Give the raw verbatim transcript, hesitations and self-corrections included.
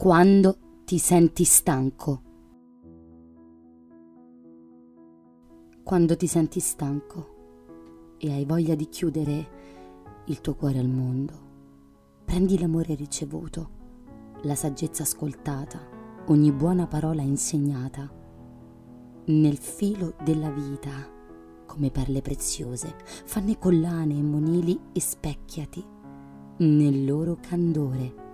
quando ti senti stanco. Quando ti senti stanco e hai voglia di chiudere il tuo cuore al mondo, prendi l'amore ricevuto, la saggezza ascoltata, ogni buona parola insegnata, nel filo della vita, come perle preziose, fanne collane e monili e specchiati nel loro candore.